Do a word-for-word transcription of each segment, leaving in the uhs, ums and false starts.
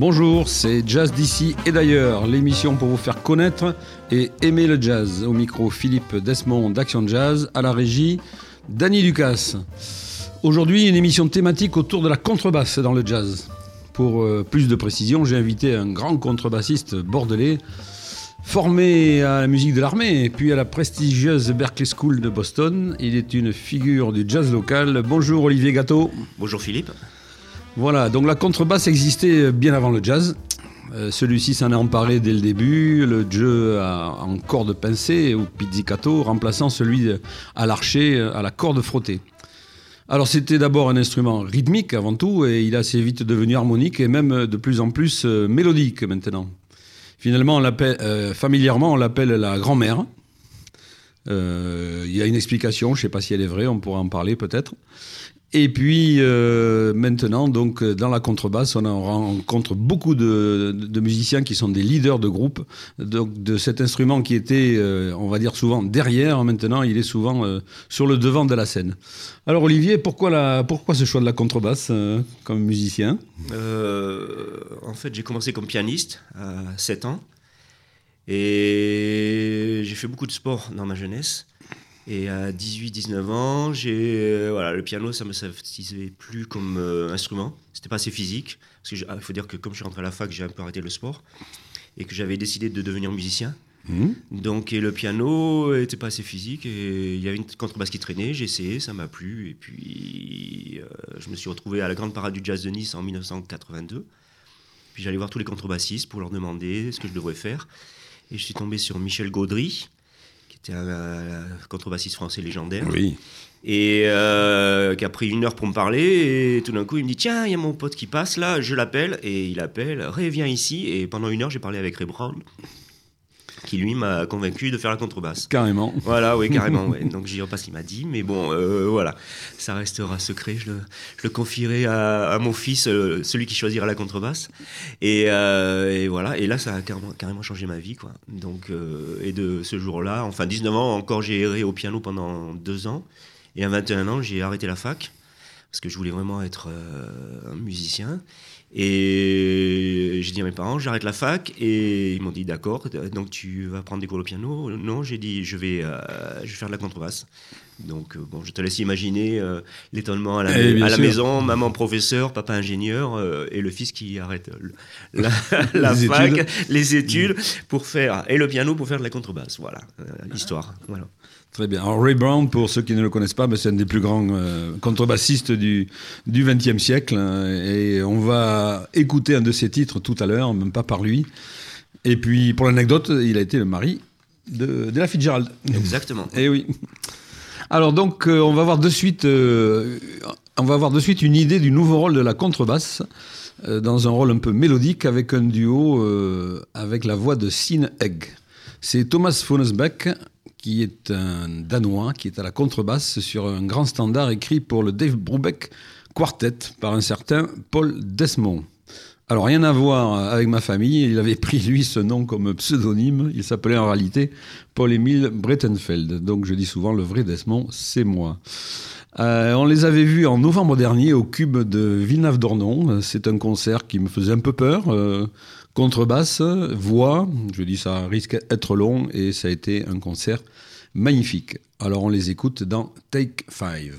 Bonjour, c'est Jazz d'ici et d'ailleurs, l'émission pour vous faire connaître et aimer le jazz. Au micro, Philippe Desmond d'Action Jazz, à la régie, Danny Ducasse. Aujourd'hui, une émission thématique autour de la contrebasse dans le jazz. Pour euh, plus de précision, j'ai invité un grand contrebassiste bordelais, formé à la musique de l'armée et puis à la prestigieuse Berklee School de Boston. Il est une figure du jazz local. Bonjour Olivier Gâteau. Bonjour Philippe. Voilà, donc la contrebasse existait bien avant le jazz. Euh, celui-ci s'en est emparé dès le début, le jeu à, en corde pincée ou pizzicato, remplaçant celui à l'archet, à la corde frottée. Alors c'était d'abord un instrument rythmique avant tout, et il a assez vite devenu harmonique et même de plus en plus euh, mélodique maintenant. Finalement, on l'appelle, euh, familièrement, on l'appelle la grand-mère. Euh, il y a une explication, je ne sais pas si elle est vraie, on pourra en parler peut-être. Et puis euh, maintenant, donc, dans la contrebasse, on en rencontre beaucoup de, de, de musiciens qui sont des leaders de groupe. Donc, de cet instrument qui était, euh, on va dire souvent derrière, maintenant il est souvent euh, sur le devant de la scène. Alors Olivier, pourquoi, la, pourquoi ce choix de la contrebasse euh, comme musicien ? euh, En fait, j'ai commencé comme pianiste à sept ans. Et j'ai fait beaucoup de sport dans ma jeunesse. Et à dix-huit dix-neuf ans, j'ai, euh, voilà, le piano, ça ne me satisfaisait plus comme euh, instrument. C'était pas assez physique. Parce que je, il faut dire que comme je suis rentré à la fac, j'ai un peu arrêté le sport. Et que j'avais décidé de devenir musicien. Mmh. Donc, et le piano n'était pas assez physique. Et il y avait une contrebasse qui traînait. J'ai essayé, ça m'a plu. Et puis, euh, je me suis retrouvé à la Grande Parade du Jazz de Nice en dix-neuf cent quatre-vingt-deux. Puis j'allais voir tous les contrebassistes pour leur demander ce que je devrais faire. Et je suis tombé sur Michel Gaudry, qui était un, un contrebassiste français légendaire, oui. et euh, qui a pris une heure pour me parler, et tout d'un coup il me dit « Tiens, il y a mon pote qui passe là, je l'appelle », et il appelle « Ray, viens ici », et pendant une heure j'ai parlé avec Ray Brown, qui lui m'a convaincu de faire la contrebasse. Carrément. Voilà, oui, carrément. Ouais. Donc j'y repasse ce qu'il m'a dit, mais bon, euh, voilà, ça restera secret. Je le, je le confierai à, à mon fils, euh, celui qui choisira la contrebasse. Et, euh, et voilà, et là, ça a carrément, carrément changé ma vie, quoi. Donc, euh, et de ce jour-là, enfin dix-neuf ans, encore j'ai erré au piano pendant deux ans. Et à vingt et un ans, j'ai arrêté la fac, parce que je voulais vraiment être euh, un musicien. Et j'ai dit à mes parents, j'arrête la fac, et ils m'ont dit d'accord, donc tu vas prendre des cours de piano. Non, j'ai dit je vais, euh, je vais faire de la contrebasse. Donc euh, bon, je te laisse imaginer euh, l'étonnement à la, eh, à la maison, maman professeur, papa ingénieur, euh, et le fils qui arrête le, la, la les fac, études. les études pour faire, et le piano pour faire de la contrebasse. Voilà, euh, l'histoire. Voilà. Très bien. Alors Ray Brown, pour ceux qui ne le connaissent pas, ben c'est un des plus grands euh, contrebassistes du, du vingtième siècle. Hein, et on va écouter un de ses titres tout à l'heure, même pas par lui. Et puis, pour l'anecdote, il a été le mari de Ella Fitzgerald. Exactement. Et oui. Alors donc, euh, on va voir de suite, euh, on va voir de suite une idée du nouveau rôle de la contrebasse, euh, dans un rôle un peu mélodique, avec un duo euh, avec la voix de Sean Egg. C'est Thomas Fonnesbeck, qui est un Danois, qui est à la contrebasse sur un grand standard écrit pour le Dave Brubeck Quartet par un certain Paul Desmond. Alors, rien à voir avec ma famille, il avait pris, lui, ce nom comme pseudonyme. Il s'appelait en réalité Paul-Émile Breitenfeld. Donc, je dis souvent, le vrai Desmond, c'est moi. Euh, on les avait vus en novembre dernier au Cube de Villeneuve-d'Ornon. C'est un concert qui me faisait un peu peur. Euh, contrebasse, voix, je dis ça risque d'être long, et ça a été un concert magnifique. Alors, on les écoute dans Take Five.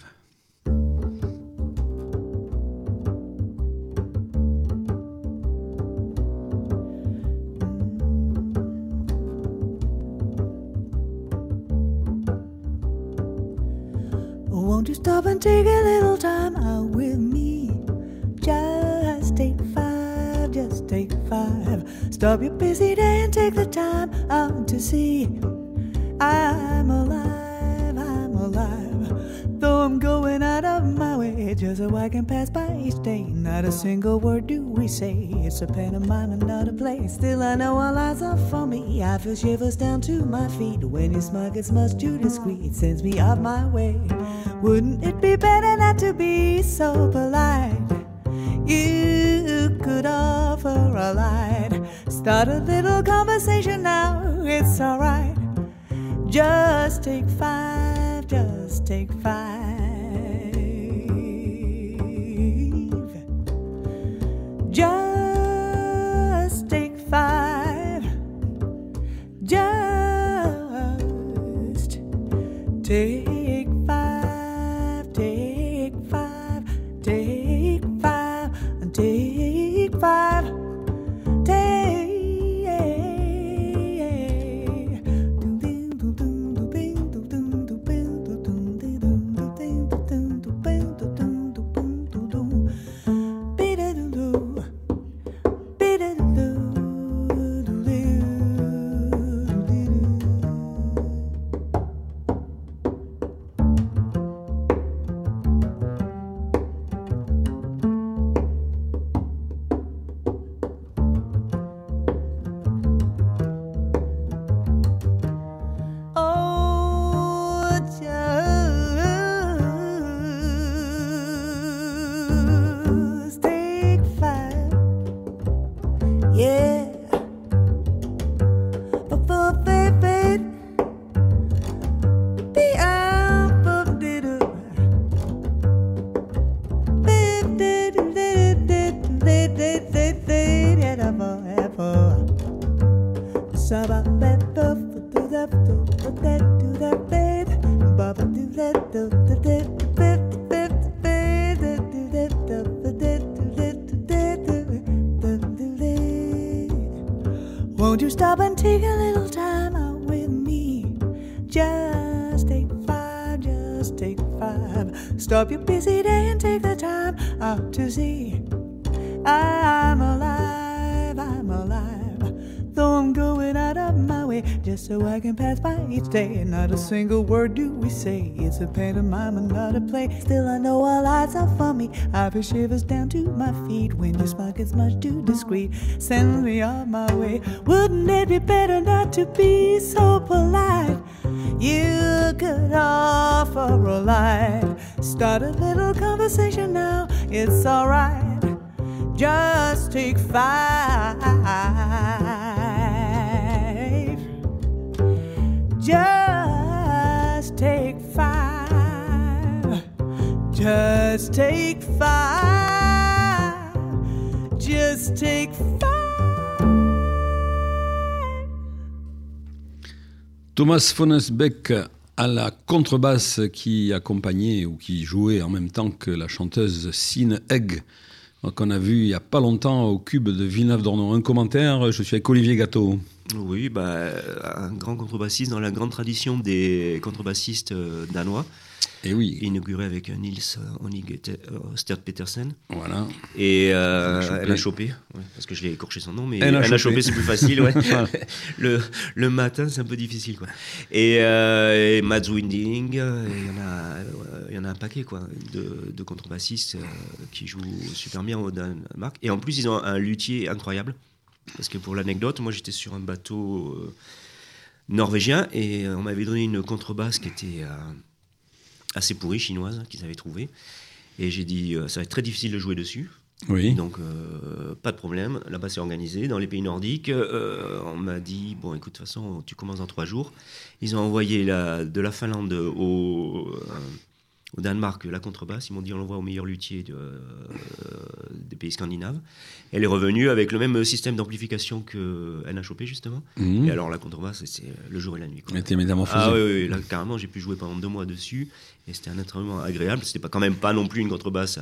Won't you stop and take a little time out with me? Just take five, just take five. Stop your busy day and take the time out to see. I'm alive, I'm alive. Though I'm going out of my way just so I can pass by each day. Not a single word do we say. It's a pantomime and not a play. Still I know all eyes are for me. I feel shivers down to my feet. When your smile gets much too discreet, sends me off my way. Wouldn't it be better not to be so polite? You could offer a light. Start a little conversation now, it's alright. Just take five, just take five. Just Take five, take five, take five, take five, take. Won't you stop and take a little time out with me? Just take five, just take five. Stop your busy day and take the time out to see. I'm alive, I'm alive. Though I'm going out of my way just so I can pass by each day. Not a single word do we say. It's a pantomime and not a play. Still I know all eyes are for me. I feel shivers down to my feet when your smile gets much too discreet. Send me on my way. Wouldn't it be better not to be so polite? You could offer a light. Start a little conversation now. It's alright. Just take five. Just take five. Just take five. Just take five. Thomas Fonnesbeck à la contrebasse qui accompagnait ou qui jouait en même temps que la chanteuse Sine Egg, qu'on a vu il n'y a pas longtemps au Cube de Villeneuve-d'Ornon. Un commentaire, je suis avec Olivier Gâteau. Oui, bah, un grand contrebassiste dans la grande tradition des contrebassistes danois. Et oui. Inauguré avec Nils Stert Petersen. Voilà. Et euh, elle a chopé, ouais, parce que je l'ai écorché son nom, mais elle a chopé, chopé c'est plus facile. Ouais. le, le matin, c'est un peu difficile. Quoi. Et, euh, et Mads Winding, il y, en a, il y en a un paquet quoi, de, de contrebassistes euh, qui jouent super bien au Danemark. Et en plus, ils ont un luthier incroyable. Parce que pour l'anecdote, moi j'étais sur un bateau euh, norvégien et on m'avait donné une contrebasse qui était euh, assez pourrie, chinoise, qu'ils avaient trouvée. Et j'ai dit, euh, ça va être très difficile de jouer dessus. Oui. Donc, euh, pas de problème. Là-bas, c'est organisé. Dans les pays nordiques, euh, on m'a dit, bon, écoute, de toute façon, tu commences dans trois jours. Ils ont envoyé la, de la Finlande au... Euh, au Danemark, la contrebasse, ils m'ont dit on l'envoie au meilleur luthier de, euh, des pays scandinaves. Elle est revenue avec le même système d'amplification qu'elle a chopé justement. Mmh. Et alors la contrebasse, c'est le jour et la nuit. Elle était métamorphosée. Ah oui, oui, là carrément, j'ai pu jouer pendant deux mois dessus et c'était un instrument agréable. C'était pas quand même pas non plus une contrebasse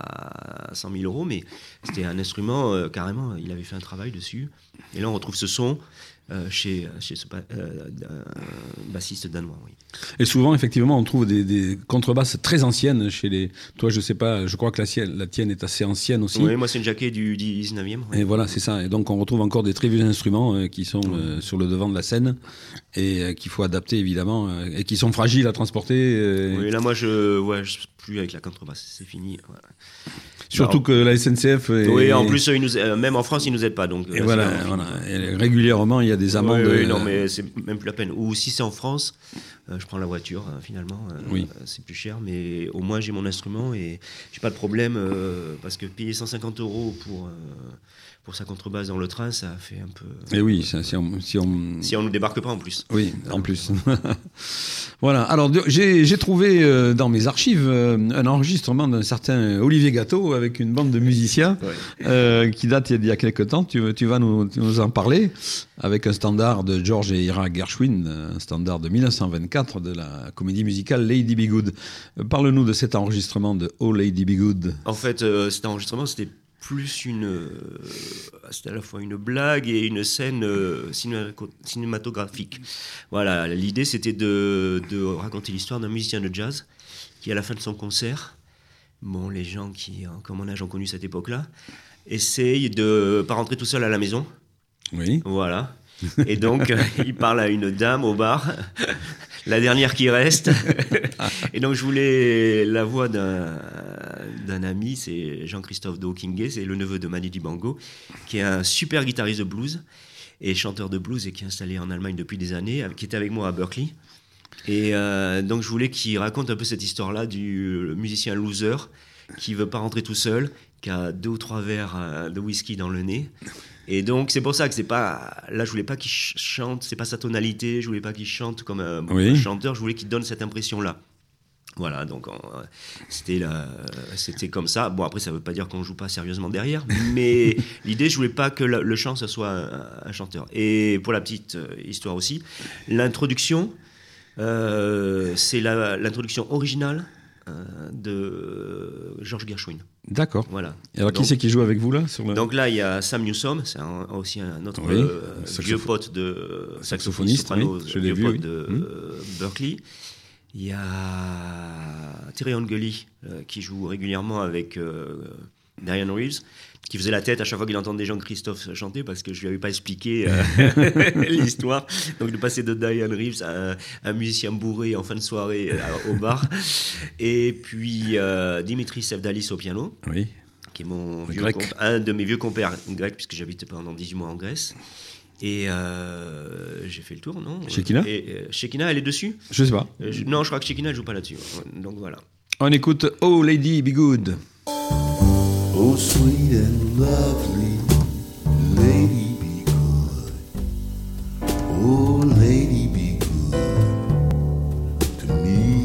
à cent mille euros, mais c'était un instrument euh, carrément. Il avait fait un travail dessus. Et là, on retrouve ce son. Euh, chez, chez ce euh, euh, bassiste danois, oui. Et souvent, effectivement, on trouve des, des contrebasses très anciennes chez les... Toi, je sais pas, je crois que la, sienne, la tienne est assez ancienne aussi. Oui, moi, c'est une jaquette du dix-neuvième. Oui. Et voilà, c'est ça. Et donc, on retrouve encore des très vieux instruments euh, qui sont euh, sur le devant de la scène et euh, qu'il faut adapter, évidemment, euh, et qui sont fragiles à transporter. Euh... Oui, là, moi, je ouais, je plus avec la contrebasse, c'est fini. Voilà. Surtout Alors, que la S N C F... Est... Oui, en plus, ils nous, euh, même en France, ils ne nous aident pas. Donc, et voilà, voilà. Et régulièrement, il y a des amendes... Oui, oui, non, mais c'est même plus la peine. Ou si c'est en France, euh, je prends la voiture, euh, finalement. Euh, oui. euh, c'est plus cher, mais au moins, j'ai mon instrument et j'ai pas de problème, euh, parce que payer cent cinquante euros pour... Euh, pour sa contrebasse dans le train, ça fait un peu... Et oui, ça, si on... Si on si on nous débarque pas en plus. Oui, en plus. Voilà, alors de- j'ai, j'ai trouvé euh, dans mes archives euh, un enregistrement d'un certain Olivier Gâteau avec une bande de musiciens Ouais. euh, qui date d'il y a quelques temps. Tu, tu vas nous, tu nous en parler avec un standard de George et Ira Gershwin, un standard de mille neuf cent vingt-quatre de la comédie musicale Lady Be Good. Euh, Parle-nous de cet enregistrement de Oh Lady Be Good. En fait, euh, cet enregistrement, c'était plus une, euh, c'était à la fois une blague et une scène euh, cinéma- cinématographique. Voilà, l'idée c'était de, de raconter l'histoire d'un musicien de jazz qui, à la fin de son concert, bon, les gens qui, hein, comme mon âge, ont connu cette époque-là, essayent de pas rentrer tout seul à la maison. Oui. Voilà. Et donc, euh, il parle à une dame au bar, la dernière qui reste. Et donc, je voulais la voix d'un, d'un ami, c'est Jean-Christophe Dokingue, c'est le neveu de Manu Dibango, qui est un super guitariste de blues et chanteur de blues et qui est installé en Allemagne depuis des années, qui était avec moi à Berkeley. Et euh, donc, je voulais qu'il raconte un peu cette histoire-là du musicien loser qui veut pas rentrer tout seul, qui a deux ou trois verres euh, de whisky dans le nez. Et donc, c'est pour ça que c'est pas. Là, je voulais pas qu'il ch- chante, c'est pas sa tonalité, je voulais pas qu'il chante comme un, Oui. un chanteur, je voulais qu'il donne cette impression-là. Voilà, donc euh, c'était, la- c'était comme ça. Bon, après, ça veut pas dire qu'on joue pas sérieusement derrière, mais l'idée, je voulais pas que le, le chant, ce soit un, un chanteur. Et pour la petite euh, histoire aussi, l'introduction, euh, c'est la- l'introduction originale euh, de George Gershwin. D'accord. Voilà. Et alors, qui Donc- c'est qui joue avec vous là sur le... Donc là, il y a Sam Newsom, c'est un- aussi un autre Oui, euh, saxopho- vieux pote de saxophoniste, soprano, oui, je l'ai vieux vu, pote oui. de Hmm. euh, Berkeley. Il y a Tyrion Gully euh, qui joue régulièrement avec euh, Diane Reeves, qui faisait la tête à chaque fois qu'il entendait Jean-Christophe chanter parce que je lui avais pas expliqué euh, l'histoire. Donc de passer de Diane Reeves à un, un musicien bourré en fin de soirée euh, au bar. Et puis euh, Dimitri Sevdalis au piano, Oui. qui est mon Le vieux grec. comp- un de mes vieux compères grecs, puisque j'habitais pendant dix-huit mois en Grèce. Et euh, j'ai fait le tour, non Shekina Et, euh, Shekina, elle est dessus Je sais pas. Euh, je- Non, je crois que Shekina, elle joue pas là-dessus. Ouais, donc voilà. On écoute Oh Lady Be Good. Oh, sweet and lovely lady, be good. Oh, lady, be good to me.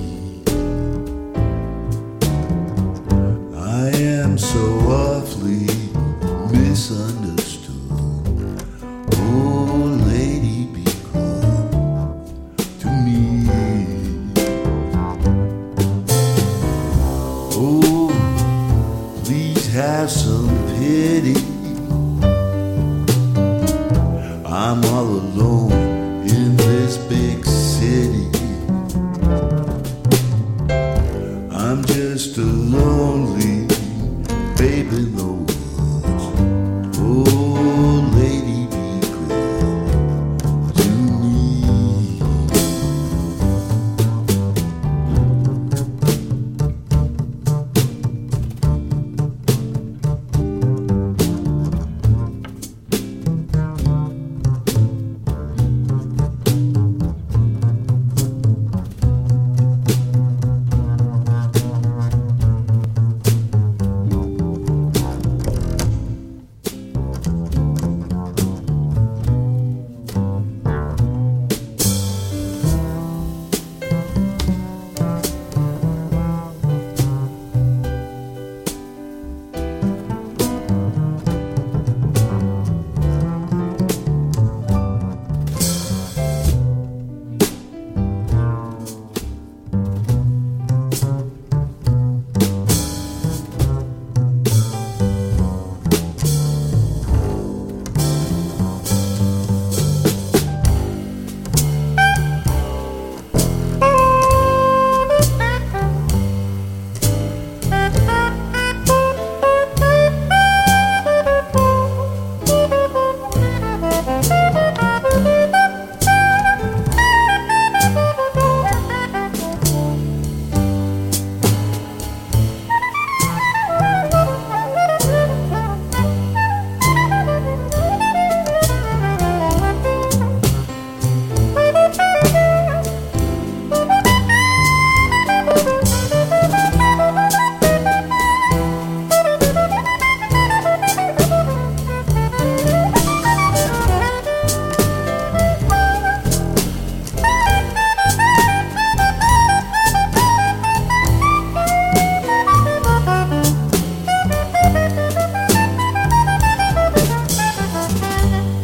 I am so awfully misunderstood. Oh, lady, be good to me. Oh, please have some pity. I'm all alone in this big city. I'm just a lonely babe in the woods. Oh, lady, be good to me.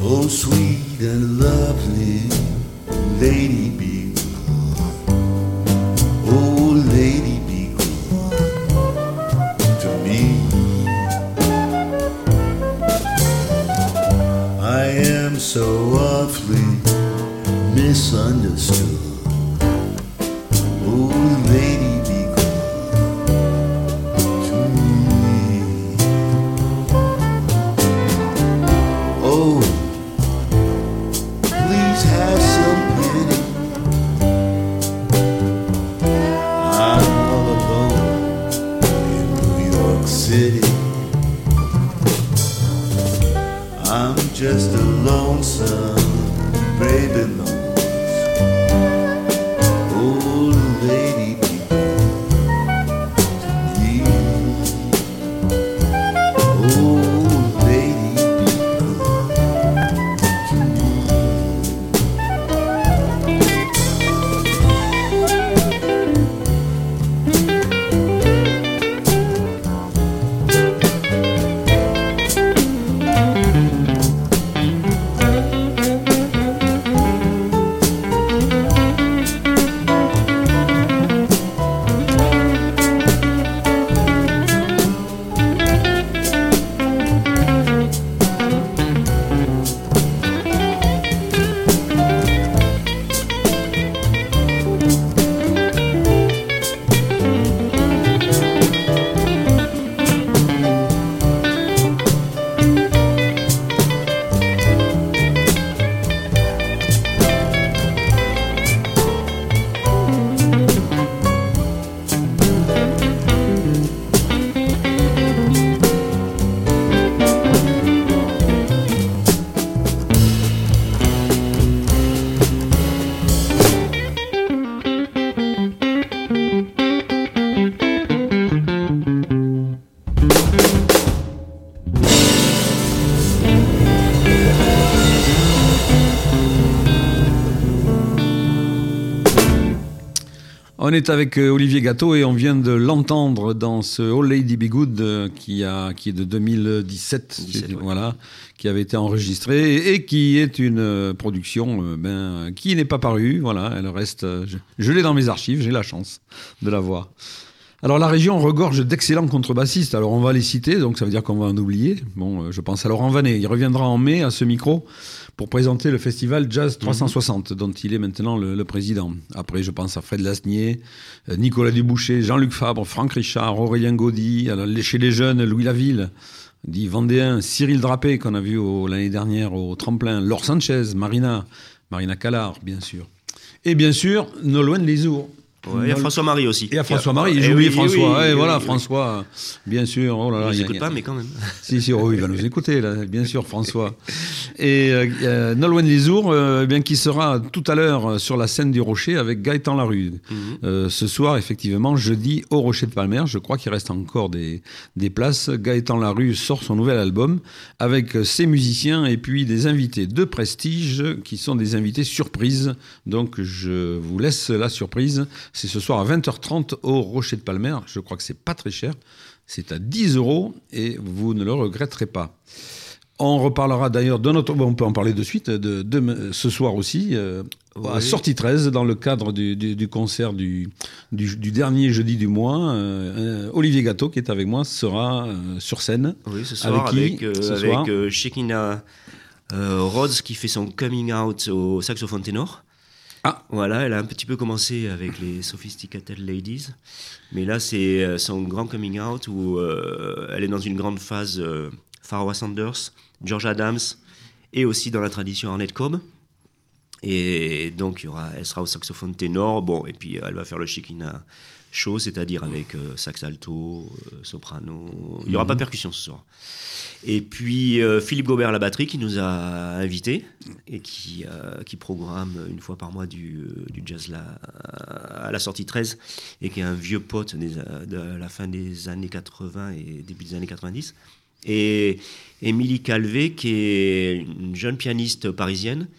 Oh, sweet and lovely lady, be good. Oh, lady, be good to me. I am so awfully misunderstood. Oh, lady, be good to me. Oh, please have some pity. I'm all alone in New York City. I'm just a lonesome baby nose. Oh, lady, be good to me. Oh, lady, be good to me. On est avec euh, Olivier Gâteau et on vient de l'entendre dans ce Oh Lady Be Good euh, qui, a, qui est de deux mille dix-sept, dix-sept, ouais. voilà, qui avait été enregistré et, et qui est une euh, production euh, ben, qui n'est pas parue. Voilà, elle reste. euh, je je l'ai dans mes archives, j'ai la chance de la voir. Alors la région regorge d'excellents contrebassistes. Alors on va les citer, donc ça veut dire qu'on va en oublier. Bon, euh, je pense à Laurent Vanet. Il reviendra en mai à ce micro pour présenter le festival Jazz trois cent soixante, mmh. dont il est maintenant le, le président. Après, je pense à Fred Lasnier, euh, Nicolas Duboucher, Jean-Luc Fabre, Franck Richard, Aurélien Gaudy, alors, chez les jeunes, Louis Laville, dit Vendéen, Cyril Drapé, qu'on a vu au, l'année dernière au tremplin, Laure Sanchez, Marina, Marina Callard, bien sûr. Et bien sûr, Nolwenn Lesourd. Ouais, il y a François-Marie aussi. Et il y a François-Marie, Eh j'ai oui, oublié eh François. oui, Eh, eh voilà, oui, François, bien sûr. Oh là là, Je il y a- n'écoute pas, mais quand même. Si, si, oh, il va nous écouter, là, bien sûr, François. Et euh, euh, Nolwenn Lesourd, euh, bien, qui sera tout à l'heure sur la scène du Rocher avec Gaëtan Larue. Mhm. Euh, ce soir, effectivement, jeudi, au Rocher de Palmer. Je crois qu'il reste encore des, des places. Gaëtan Larue sort son nouvel album avec ses musiciens et puis des invités de prestige qui sont des invités surprises. Donc, je vous laisse la surprise. C'est ce soir à vingt heures trente au Rocher de Palmer. Je crois que c'est pas très cher. C'est à dix euros et vous ne le regretterez pas. On reparlera d'ailleurs de notre... Bon, on peut en parler de suite, de, de ce soir aussi, euh, à Oui. Sortie treize, dans le cadre du, du, du concert du, du, du dernier jeudi du mois. Euh, Olivier Gâteau, qui est avec moi, sera euh, sur scène. Oui, ce soir Avec avec, qui, euh, ce avec soir euh, Shekina euh, Rhodes qui fait son coming out au saxophone ténor. Ah. Voilà, elle a un petit peu commencé avec les Sophisticated Ladies, mais là c'est euh, son grand coming out où euh, elle est dans une grande phase euh, Pharoah Sanders, George Adams et aussi dans la tradition Ornette Cobb. Et donc il y aura, elle sera au saxophone ténor, bon, et puis elle va faire le Shekina show, c'est-à-dire avec euh, sax alto, euh, soprano. Il n'y aura Mhm. pas percussion ce soir. Et puis euh, Philippe Gobert à la batterie qui nous a invités et qui, euh, qui programme une fois par mois du, euh, du jazz là, à la sortie treize et qui est un vieux pote des, euh, de la fin des années quatre-vingts et début des années quatre-vingt-dix. Et Émilie Calvé qui est une jeune pianiste parisienne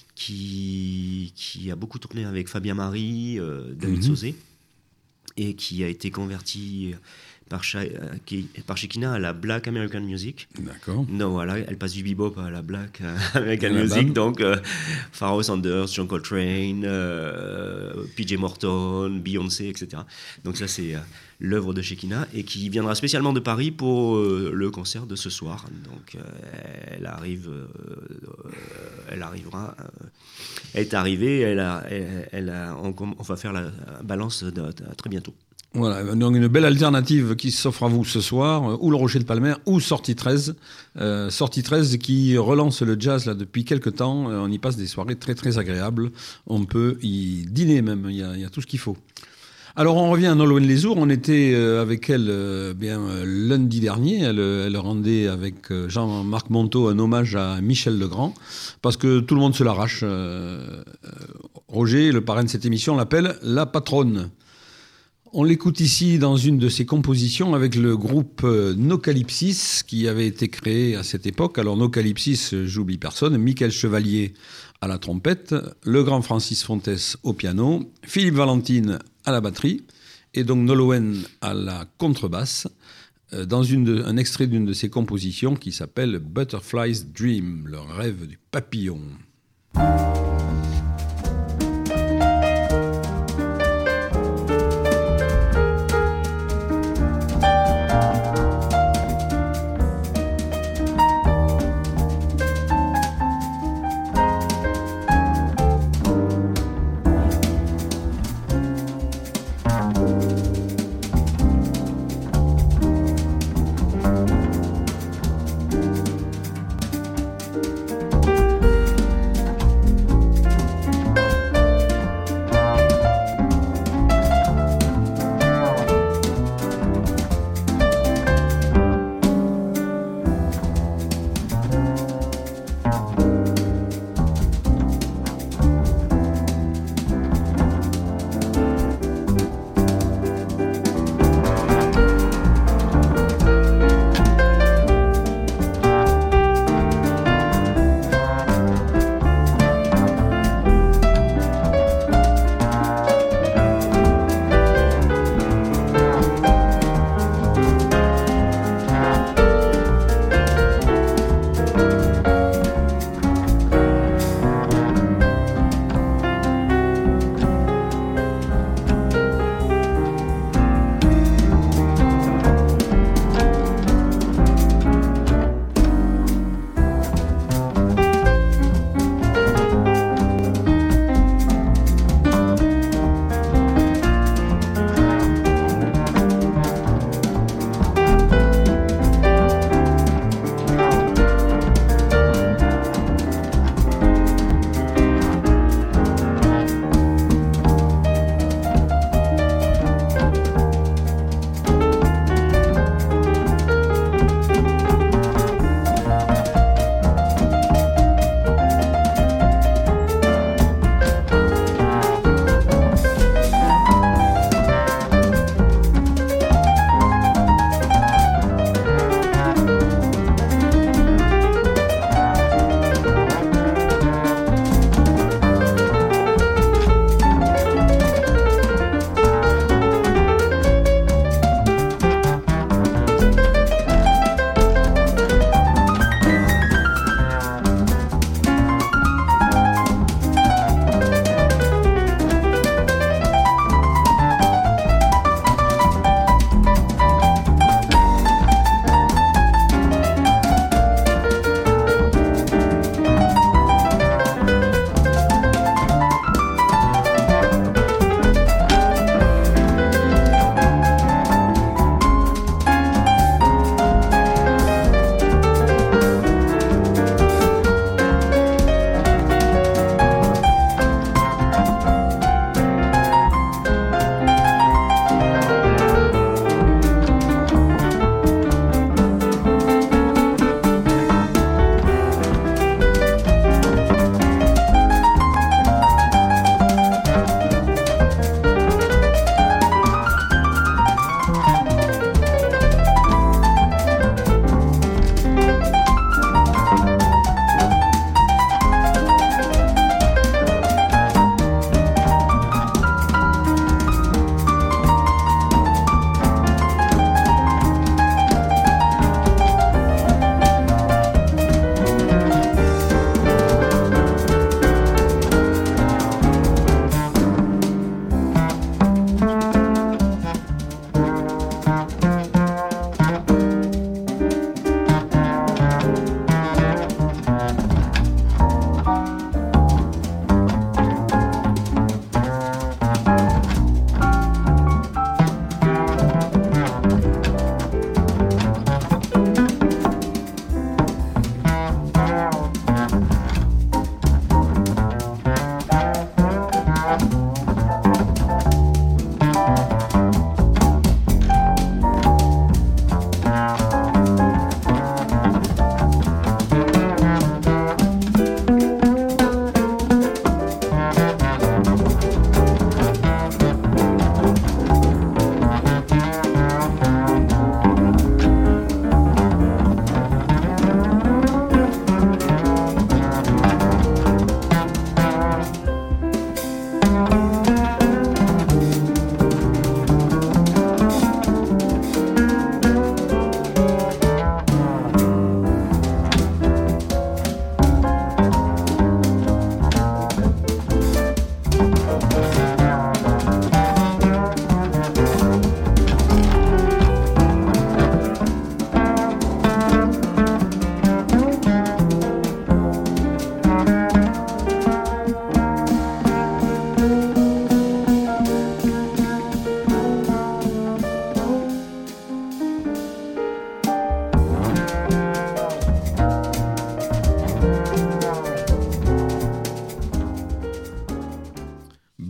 qui, qui a beaucoup tourné avec Fabien Marie, euh, David Mhm. Sauzé, et qui a été convertie par, Sha- qui, par Shekinah à la Black American Music. D'accord. Donc voilà, elle passe du bebop à la Black American La Music. bam. Donc euh, Pharoah Sanders, John Coltrane, euh, P J Morton, Beyoncé, et cetera. Donc ça c'est euh, l'œuvre de Shekinah et qui viendra spécialement de Paris pour euh, le concert de ce soir. Donc euh, elle arrive, euh, elle arrivera, euh, elle est arrivée, elle a, elle, elle a, on, on va faire la balance de, de, très bientôt. Voilà, donc une belle alternative qui s'offre à vous ce soir, euh, ou le Rocher de Palmer, ou Sortie treize. Euh, Sortie treize qui relance le jazz là, depuis quelques temps. Euh, on y passe des soirées très très agréables. On peut y dîner même, il y a, il y a tout ce qu'il faut. Alors on revient à Nolwenn Lesourd. On était euh, avec elle euh, bien, euh, lundi dernier. Elle, elle rendait avec euh, Jean-Marc Monteau un hommage à Michel Legrand, parce que tout le monde se l'arrache. Euh, euh, Roger, le parrain de cette émission, l'appelle la patronne. On l'écoute ici dans une de ses compositions avec le groupe Nocalypsis qui avait été créé à cette époque. Alors Nocalypsis, j'oublie personne, Michael Chevalier à la trompette, le grand Francis Fontes au piano, Philippe Valentine à la batterie et donc Nolwenn à la contrebasse dans une de, un extrait d'une de ses compositions qui s'appelle Butterfly's Dream, le rêve du papillon.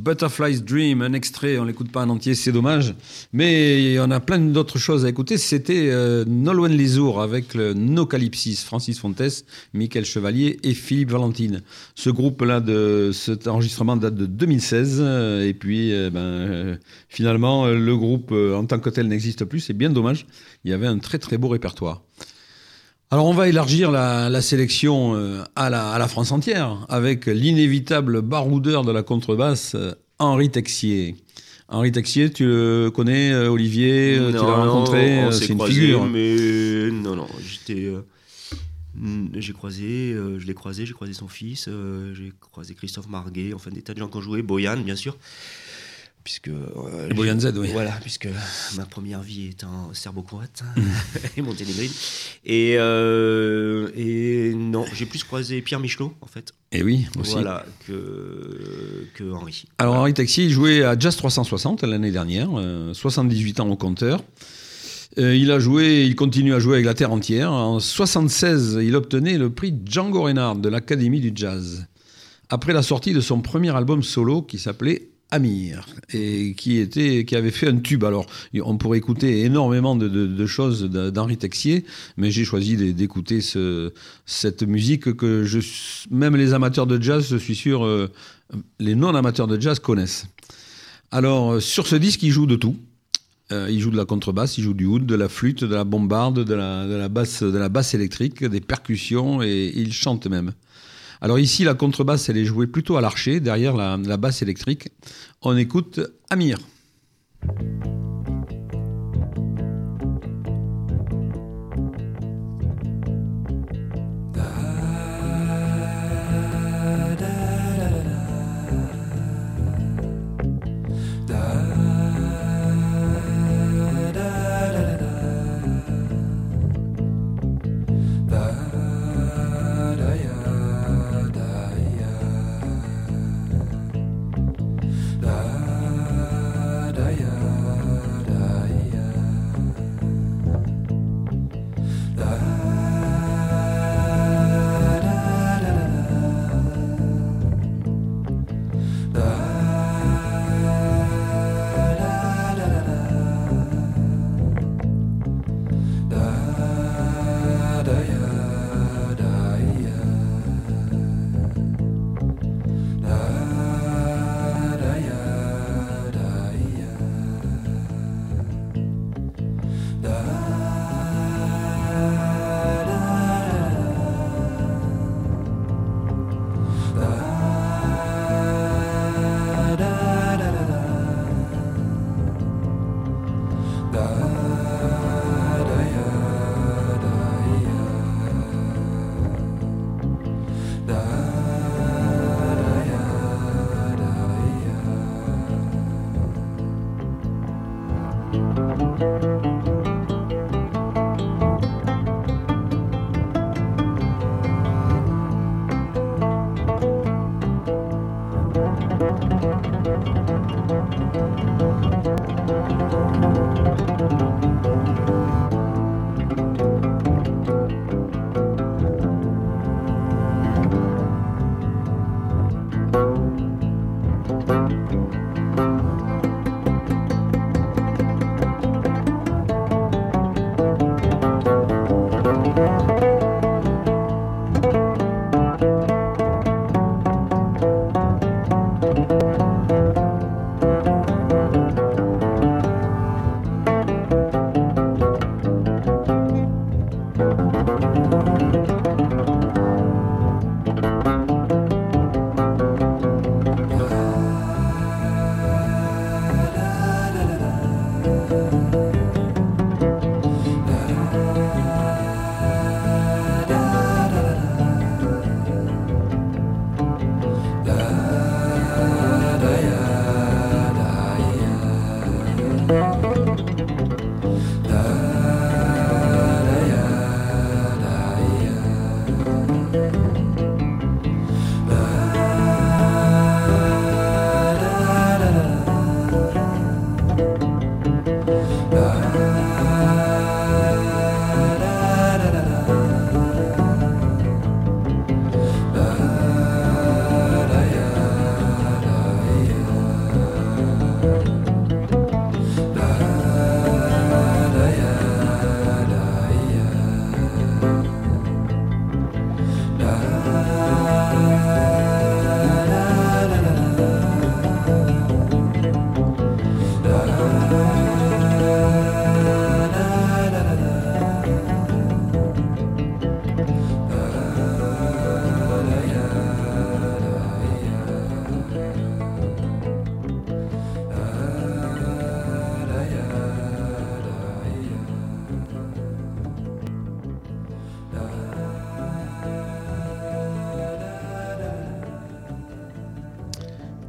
Butterfly's Dream, un extrait, on l'écoute pas en entier, c'est dommage. Mais on a plein d'autres choses à écouter. C'était euh, Nolwenn Lesourd avec le Nocalypsis, Francis Fontes, Michael Chevalier et Philippe Valentine. Ce groupe-là, de cet enregistrement date de deux mille seize. Euh, et puis, euh, ben, euh, finalement, le groupe euh, en tant que tel n'existe plus. C'est bien dommage. Il y avait un très très beau répertoire. Alors on va élargir la, la sélection euh, à, la, à la France entière avec l'inévitable baroudeur de la contrebasse, euh, Henri Texier. Henri Texier, tu le connais, euh, Olivier, euh, tu l'as rencontré, on euh, s'est c'est une croisés, figure. Mais non, non, j'étais, euh, j'ai croisé, euh, je l'ai croisé, j'ai croisé son fils, euh, j'ai croisé Christophe Marguet, enfin des tas de gens qui ont joué, Boyan bien sûr. Puisque euh, Boyan Z, oui. Voilà, puisque ma première vie est en serbo-croate et monténégrine. Et, euh, et non, j'ai plus croisé Pierre Michelot, en fait. Et oui, aussi. Voilà, que, que Henri. Alors voilà. Henri Texier, il jouait à Jazz trois cent soixante l'année dernière, euh, soixante-dix-huit ans au compteur. Euh, il a joué, il continue à jouer avec la terre entière. En soixante-seize, il obtenait le prix Django Reinhardt de l'Académie du Jazz. Après la sortie de son premier album solo qui s'appelait Amir, et qui, était, qui avait fait un tube. Alors, on pourrait écouter énormément de, de, de choses d'Henri Texier, mais j'ai choisi d'écouter ce, cette musique que je, même les amateurs de jazz, je suis sûr, euh, les non-amateurs de jazz connaissent. Alors, sur ce disque, il joue de tout. Euh, il joue de la contrebasse, il joue du oud, de la flûte, de la bombarde, de la, de la, basse, de la basse électrique, des percussions, et il chante même. Alors ici, la contrebasse, elle est jouée plutôt à l'archet, derrière la, la basse électrique. On écoute Amir. Da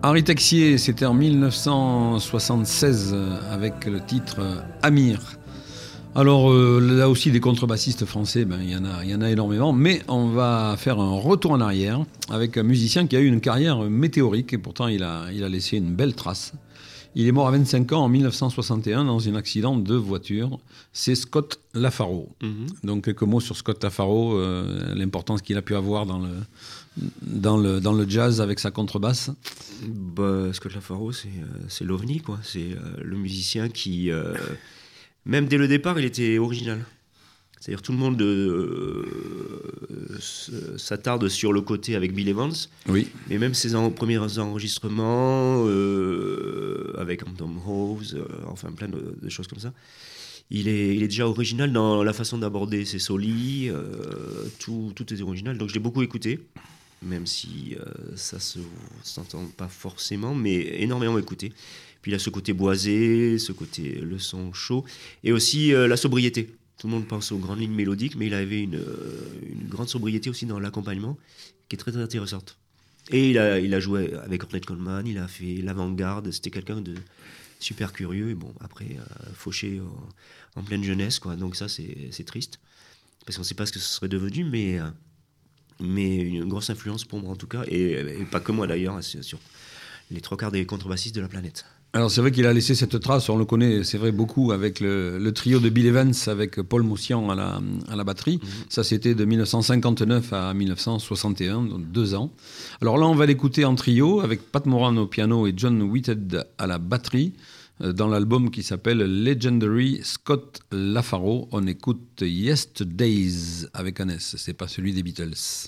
Henri Texier, c'était en mille neuf cent soixante-seize avec le titre Amir. Alors euh, là aussi des contrebassistes français, ben, il y en a, il y en a énormément, mais on va faire un retour en arrière avec un musicien qui a eu une carrière météorique et pourtant il a, il a laissé une belle trace. Il est mort à vingt-cinq ans en mille neuf cent soixante et un dans un accident de voiture. C'est Scott LaFaro. Mm-hmm. Donc quelques mots sur Scott LaFaro, euh, l'importance qu'il a pu avoir dans le, dans le, dans le jazz avec sa contrebasse. Bah, Scott LaFaro, c'est, euh, c'est l'ovni, quoi. C'est euh, le musicien qui... Euh, même dès le départ, il était original. C'est-à-dire tout le monde euh, s'attarde sur le côté avec Bill Evans. Oui. Mais même ses en, premiers enregistrements euh, avec Tom Hoves, euh, enfin plein de, de choses comme ça. Il est, il est déjà original dans la façon d'aborder ses solis. Euh, tout, tout est original. Donc je l'ai beaucoup écouté, même si euh, ça se s'entend pas forcément, mais énormément écouté. Puis il a ce côté boisé, ce côté le son chaud, et aussi euh, la sobriété. Tout le monde pense aux grandes lignes mélodiques, mais il avait une, une grande sobriété aussi dans l'accompagnement, qui est très, très intéressante. Et il a, il a joué avec Ornette Coleman, il a fait l'avant-garde, c'était quelqu'un de super curieux, et bon, après, euh, fauché en, en pleine jeunesse, quoi. Donc ça, c'est, c'est triste, parce qu'on ne sait pas ce que ce serait devenu, mais, euh, mais une grosse influence pour moi en tout cas, et, et pas que moi d'ailleurs, sur les trois quarts des contrebassistes de la planète. Alors c'est vrai qu'il a laissé cette trace, on le connaît, c'est vrai, beaucoup avec le, le trio de Bill Evans avec Paul Moussian à la, à la batterie. Mmh. Ça c'était de mille neuf cent cinquante-neuf à mille neuf cent soixante et un, donc deux ans. Alors là on va l'écouter en trio avec Pat Moran au piano et John Whitted à la batterie dans l'album qui s'appelle Legendary Scott LaFaro. On écoute Yesterdays avec un S, c'est pas celui des Beatles.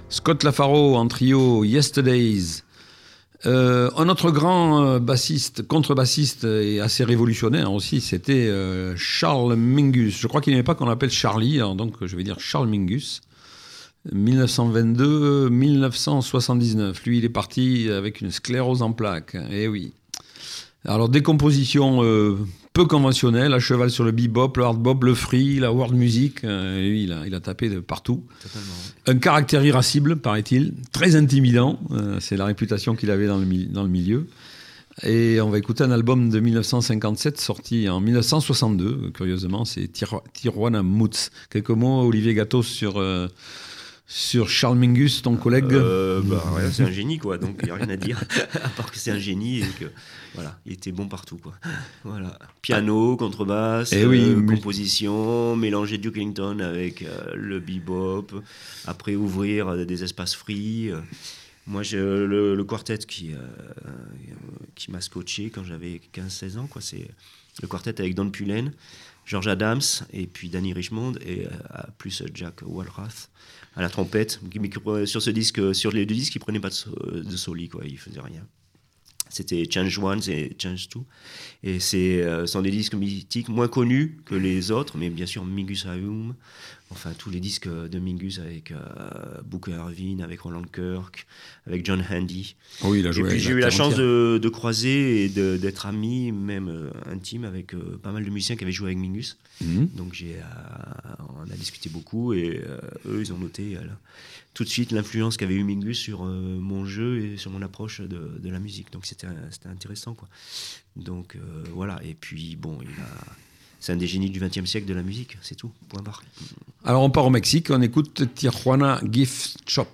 Scott LaFaro en trio, Yesterdays. Euh, un autre grand bassiste, contrebassiste et assez révolutionnaire aussi, c'était euh, Charles Mingus. Je crois qu'il n'aimait pas qu'on l'appelle Charlie, alors donc je vais dire Charles Mingus. dix-neuf cent vingt-deux à dix-neuf cent soixante-dix-neuf. Lui, il est parti avec une sclérose en plaques. Eh oui. Alors, des compositions euh, peu conventionnelles, à cheval sur le bebop, le hard bop, le free, la world music. Euh, lui, il a, il a tapé de partout. Totalement. Un caractère irascible, paraît-il, très intimidant. Euh, c'est la réputation qu'il avait dans le, dans le milieu. Et on va écouter un album de dix-neuf cent cinquante-sept, sorti en dix-neuf cent soixante-deux. Curieusement, c'est Tir- Tijuana Moods. Quelques mots, Olivier Gatos, sur... Euh, Sur Charles Mingus, ton collègue. euh, bah, ouais, C'est un génie, quoi. Donc, il n'y a rien à dire. À part que c'est un génie et que, voilà, il était bon partout, quoi. Voilà. Piano, contrebasse, eh oui, euh, mais... composition, mélanger Duke Ellington avec euh, le bebop, après ouvrir euh, des espaces free. Euh, moi, j'ai le, le quartet qui, euh, qui m'a scotché quand j'avais quinze seize ans, quoi. C'est le quartet avec Don Pullen, George Adams, et puis Danny Richmond, et euh, plus Jack Walrath à la trompette. Mais sur ce disque, sur les deux disques, il prenait pas de, de soli, quoi. Il faisait rien. C'était Change One et Change Two, et c'est euh, sont des disques mythiques, moins connus que les autres, mais bien sûr Mingus Aum, enfin tous les disques de Mingus avec euh, Booker Ervin, avec Roland Kirk, avec John Handy. Oh, il a joué. Et puis j'ai eu la chance de, de croiser et de, d'être ami, même euh, intime, avec euh, pas mal de musiciens qui avaient joué avec Mingus. Mm-hmm. Donc j'ai, euh, on a discuté beaucoup, et euh, eux ils ont noté euh, tout de suite l'influence qu'avait eu Mingus sur euh, mon jeu et sur mon approche de, de la musique. Donc c'était, c'était intéressant, quoi. Donc euh, voilà, et puis bon, il a... c'est un des génies du vingtième siècle de la musique, c'est tout, point barre. Alors on part au Mexique, on écoute Tijuana Gift Shop.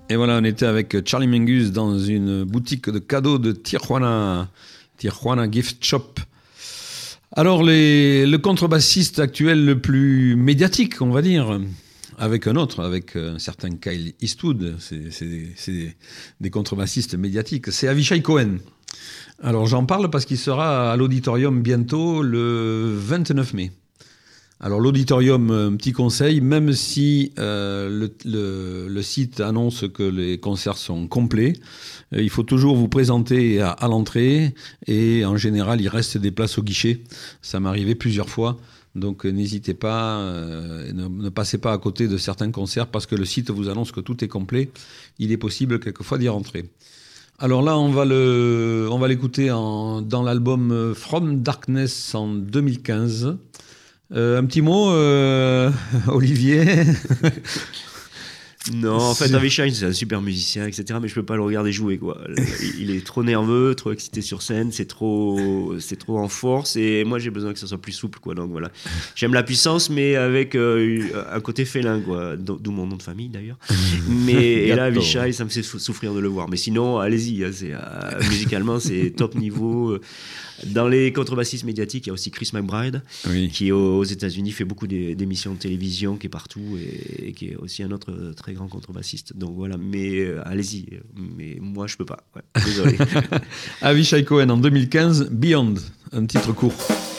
Et voilà, on était avec Charlie Mingus dans une boutique de cadeaux de Tijuana, Tijuana Gift Shop. Alors, les, le contrebassiste actuel le plus médiatique, on va dire, avec un autre, avec un certain Kyle Eastwood, c'est, c'est, c'est des contrebassistes médiatiques, c'est Avishai Cohen. Alors, j'en parle parce qu'il sera à l'auditorium bientôt le vingt-neuf mai. Alors l'auditorium, un petit conseil, même si euh, le, le, le site annonce que les concerts sont complets, euh, il faut toujours vous présenter à, à l'entrée et en général il reste des places au guichet. Ça m'est arrivé plusieurs fois, donc euh, n'hésitez pas, euh, ne, ne passez pas à côté de certains concerts parce que le site vous annonce que tout est complet. Il est possible quelquefois d'y rentrer. Alors là, on va, le, on va l'écouter en, dans l'album From Darkness en deux mille quinze. Euh, un petit mot, euh, Olivier. Non, en fait, Avishai, c'est un super musicien, et cetera. Mais je peux pas le regarder jouer, quoi. Il est trop nerveux, trop excité sur scène, c'est trop, c'est trop en force. Et moi, j'ai besoin que ça soit plus souple, quoi. Donc voilà, j'aime la puissance, mais avec euh, un côté félin, quoi. D'où mon nom de famille, d'ailleurs. Mais et là, Avishai, ça me fait souffrir de le voir. Mais sinon, allez-y. Hein, c'est, euh, musicalement, c'est top niveau. Dans les contrebassistes médiatiques, il y a aussi Chris McBride, oui. qui aux États-Unis fait beaucoup d'émissions de télévision, qui est partout et, et qui est aussi un autre très grand contrebassiste. Donc voilà, mais euh, allez-y. Mais moi, je peux pas. Ouais, désolé. Avishai Cohen en deux mille quinze, Beyond, un titre court.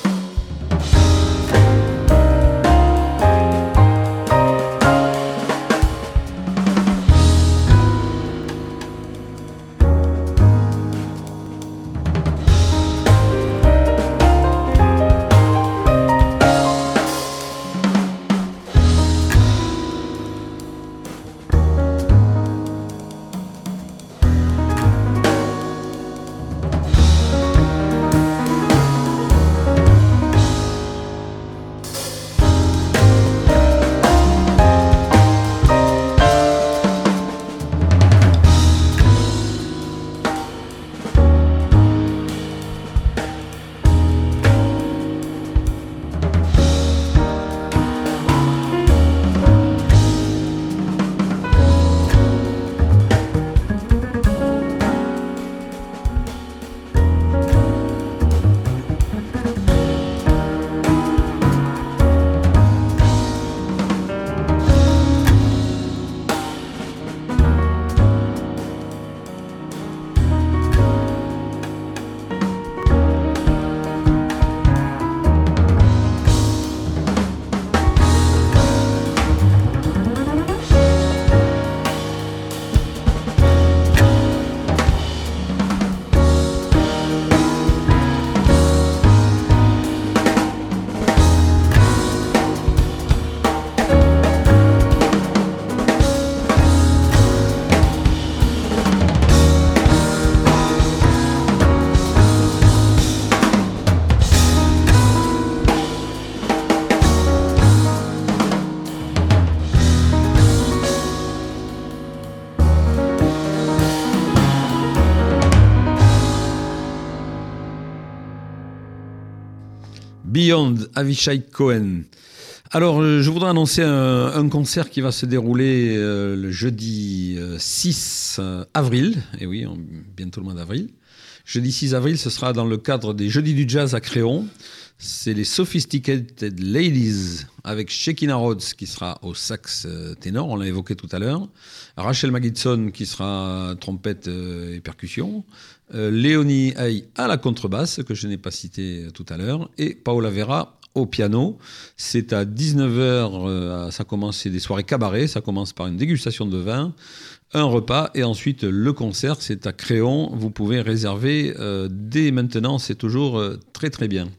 Beyond, Avishai Cohen. Alors, je voudrais annoncer un, un concert qui va se dérouler euh, le jeudi euh, six avril. Et oui, on, bientôt le mois d'avril. Jeudi six avril, ce sera dans le cadre des Jeudis du Jazz à Créon. C'est les Sophisticated Ladies avec Shekinah Rhodes qui sera au sax ténor, on l'a évoqué tout à l'heure. Rachel Magidson qui sera trompette et percussion. Euh, Léonie Hay à la contrebasse, que je n'ai pas cité tout à l'heure. Et Paola Vera au piano. C'est à dix-neuf heures, euh, ça commence, c'est des soirées cabaret, ça commence par une dégustation de vin, un repas et ensuite le concert, c'est à Créon. Vous pouvez réserver euh, dès maintenant, c'est toujours euh, très très bien.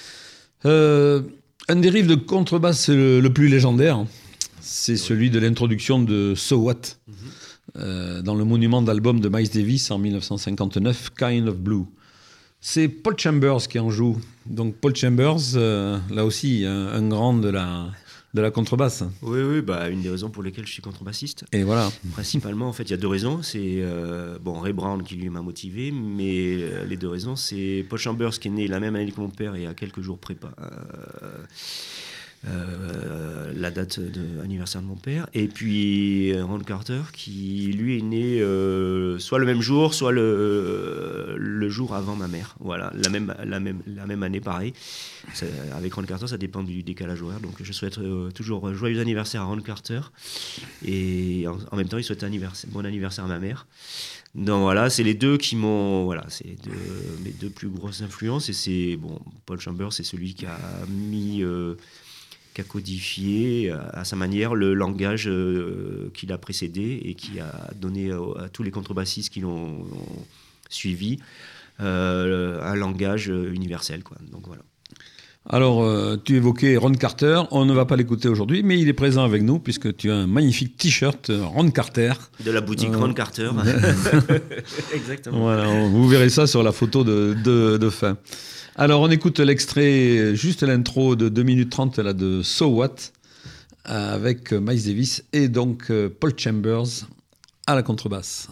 Euh, un des riffs de contrebasse le, le plus légendaire, c'est celui de l'introduction de So What, mm-hmm. euh, dans le monument d'album de Miles Davis en dix-neuf cent cinquante-neuf, Kind of Blue. C'est Paul Chambers qui en joue. Donc Paul Chambers, euh, là aussi, un, un grand de la, de la contrebasse. Oui, oui, bah, une des raisons pour lesquelles je suis contrebassiste. Et voilà. Principalement, en fait, il y a deux raisons. C'est euh, bon, Ray Brown qui lui m'a motivé, mais euh, les deux raisons, c'est Paul Chambers qui est né la même année que mon père et à quelques jours prépa. Euh, euh, la date de anniversaire de mon père. Et puis Ron Carter, qui lui est né euh, soit le même jour, soit le, le jour avant ma mère. Voilà, la même, la même, la même année, pareil. Ça, avec Ron Carter, ça dépend du décalage horaire. Donc je souhaite euh, toujours joyeux anniversaire à Ron Carter. Et en, en même temps, il souhaite anniversaire, bon anniversaire à ma mère. Donc voilà, c'est les deux qui m'ont, voilà, c'est deux, mes deux plus grosses influences. Et c'est bon, Paul Chambers, c'est celui qui a mis, euh, qui a codifié à, à sa manière le langage euh, qui l'a précédé et qui a donné à, à tous les contrebassistes qui l'ont, l'ont suivi euh, un langage universel, quoi. Donc voilà. Alors, euh, tu évoquais Ron Carter, on ne va pas l'écouter aujourd'hui, mais il est présent avec nous puisque tu as un magnifique t-shirt Ron Carter. De la boutique euh... Ron Carter. Exactement. Voilà, vous verrez ça sur la photo de, de, de fin. Alors, on écoute l'extrait, juste l'intro de deux minutes trente là, de So What, avec Miles Davis et donc Paul Chambers à la contrebasse.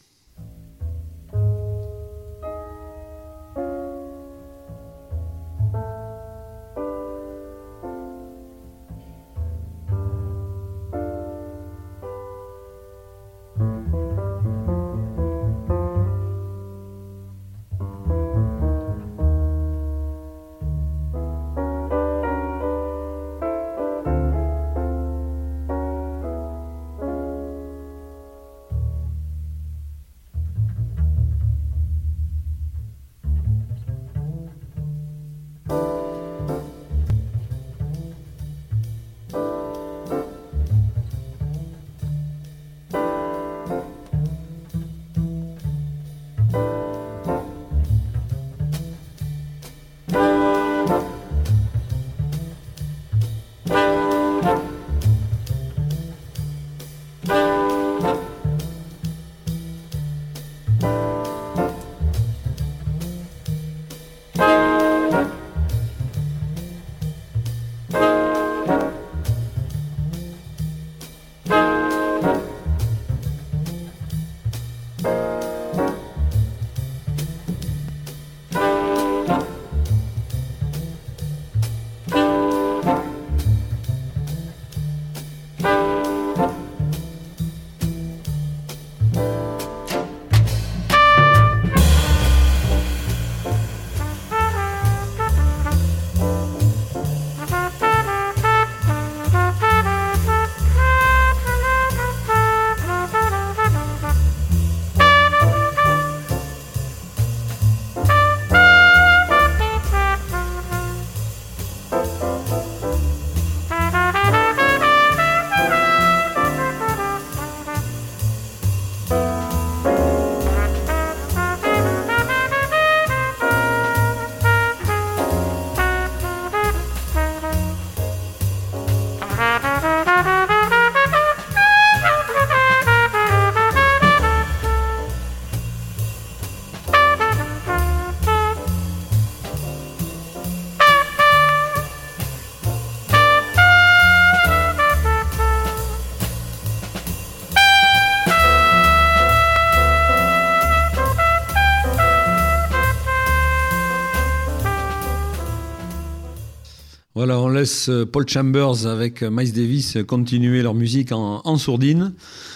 Voilà, on laisse Paul Chambers avec Miles Davis continuer leur musique en, en sourdine.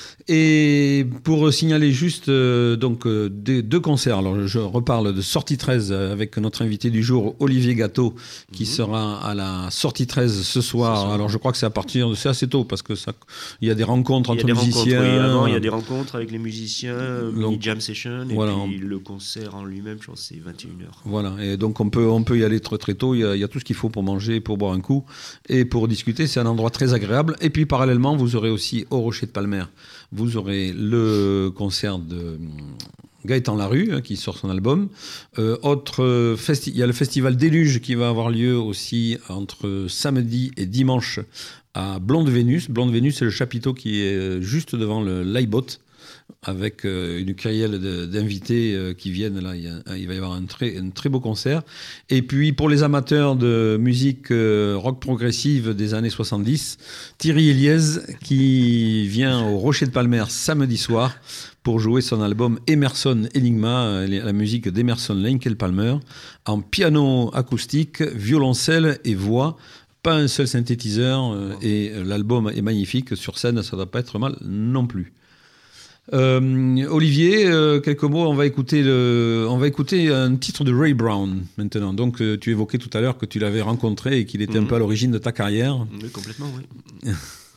Et pour signaler juste euh, donc euh, deux, deux concerts, alors je reparle de Sortie treize avec notre invité du jour Olivier Gâteau qui mmh. sera à la Sortie treize ce soir. Ce alors je crois que c'est à partir de c'est assez tôt parce que ça il y a des rencontres entre musiciens. Oui, avant il y a des rencontres avec les musiciens, mini jam session et voilà, puis on... le concert en lui-même, je pense c'est vingt et une heures. Voilà, et donc on peut on peut y aller très très tôt, il y a, il y a tout ce qu'il faut pour manger, pour boire un coup et pour discuter, c'est un endroit très agréable et puis parallèlement, vous aurez aussi au Rocher de Palmer. Vous aurez le concert de Gaëtan Larue hein, qui sort son album. Euh, autre festi- il y a le festival Déluge qui va avoir lieu aussi entre samedi et dimanche à Blonde Vénus. Blonde Vénus, c'est le chapiteau qui est juste devant le Laibot avec euh, une kyrielle de, d'invités euh, qui viennent là. Il, y a, il va y avoir un très, un très beau concert. Et puis pour les amateurs de musique euh, rock progressive des années soixante-dix, Thierry Eliez qui vient au Rocher de Palmer samedi soir pour jouer son album Emerson Enigma, la musique d'Emerson Lake Palmer, en piano acoustique, violoncelle et voix, pas un seul synthétiseur, euh, et l'album est magnifique. Sur scène, ça ne doit pas être mal non plus. Euh, Olivier, euh, quelques mots. On va écouter le, on va écouter un titre de Ray Brown maintenant. Donc, euh, tu évoquais tout à l'heure que tu l'avais rencontré et qu'il était mmh. un peu à l'origine de ta carrière. Oui, complètement, oui.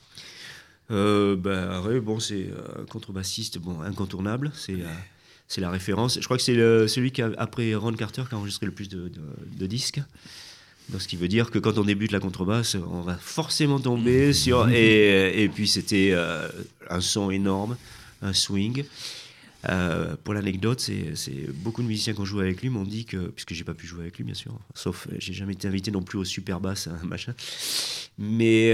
euh, bah, Ray, bon, c'est un contrebassiste, bon, incontournable. C'est, euh, c'est la référence. Je crois que c'est le, celui qui a, après Ron Carter, qui a enregistré le plus de, de, de disques. Donc, ce qui veut dire que quand on débute la contrebasse, on va forcément tomber sur. Et, et puis, c'était euh, un son énorme. Un swing. Euh, pour l'anecdote, c'est, c'est beaucoup de musiciens qui ont joué avec lui m'ont dit que, puisque j'ai pas pu jouer avec lui bien sûr, sauf j'ai jamais été invité non plus au super bass, hein, machin, mais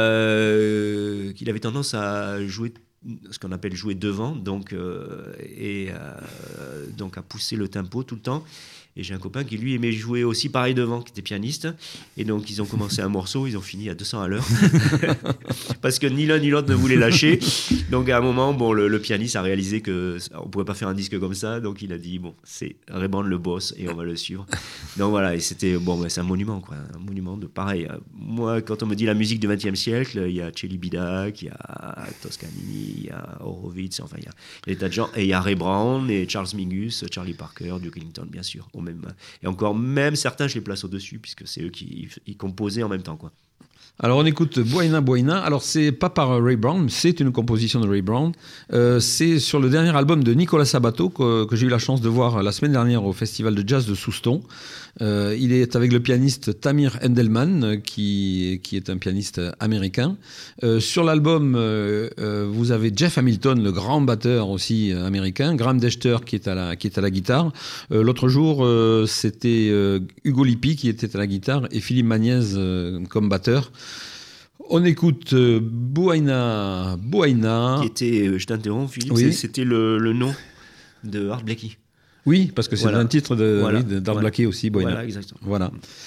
euh, qu'il avait tendance à jouer ce qu'on appelle jouer devant, donc euh, et euh, donc à pousser le tempo tout le temps. Et j'ai un copain qui lui aimait jouer aussi pareil devant, qui était pianiste. Et donc ils ont commencé un morceau, ils ont fini à deux cents à l'heure. Parce que ni l'un ni l'autre ne voulait lâcher. Donc à un moment, bon, le, le pianiste a réalisé qu'on ne pouvait pas faire un disque comme ça. Donc il a dit, bon, c'est Ray Brown le boss et on va le suivre. Donc voilà, et c'était, bon, bah, c'est un monument, quoi. Un monument de pareil. Moi, quand on me dit la musique du vingtième siècle, il y a Celi Bidac, il y a Toscanini, il y a Horowitz, enfin il y a, il y a des tas de gens. Et il y a Ray Brown et Charles Mingus, Charlie Parker, Duke Ellington, bien sûr. Même, et encore, même certains, je les place au-dessus, puisque c'est eux qui ils composaient en même temps, quoi. Alors on écoute Boina Boina. Alors c'est pas par Ray Brown, c'est une composition de Ray Brown. Euh, c'est sur le dernier album de Nicolas Sabato que, que j'ai eu la chance de voir la semaine dernière au festival de jazz de Souston. Euh, il est avec le pianiste Tamir Endelman, qui, qui est un pianiste américain. Euh, sur l'album, euh, euh, vous avez Jeff Hamilton, le grand batteur aussi euh, américain, Graham Dexter qui est à la, qui est à la guitare. Euh, l'autre jour, euh, c'était euh, Hugo Lippi qui était à la guitare et Philippe Magnez euh, comme batteur. On écoute euh, Boina Boina. Qui était, euh, je t'interromps Philippe, oui. c'était le, le nom de Art Blakey. Oui, parce que c'est voilà. un titre de, voilà. oui, d'Art voilà. Blakey aussi, Boina. Voilà, exactement. Voilà.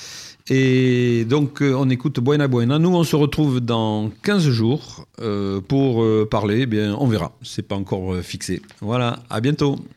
Et donc, euh, on écoute Boina Boina. Nous, on se retrouve dans quinze jours euh, pour euh, parler. Eh bien, on verra. C'est pas encore euh, fixé. Voilà, à bientôt.